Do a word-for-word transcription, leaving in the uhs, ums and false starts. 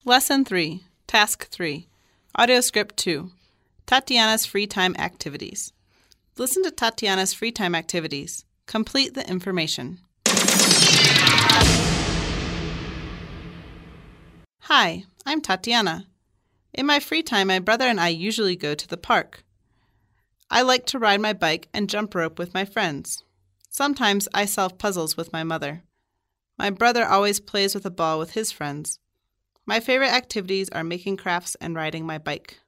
Lesson three, Task three, Audio Script two, Tatiana's Free Time Activities. Listen to Tatiana's free time activities. Complete the information. Hi, I'm Tatiana. In my free time, my brother and I usually go to the park. I like to ride my bike and jump rope with my friends. Sometimes I solve puzzles with my mother. My brother always plays with a ball with his friends. My favorite activities are making crafts and riding my bike.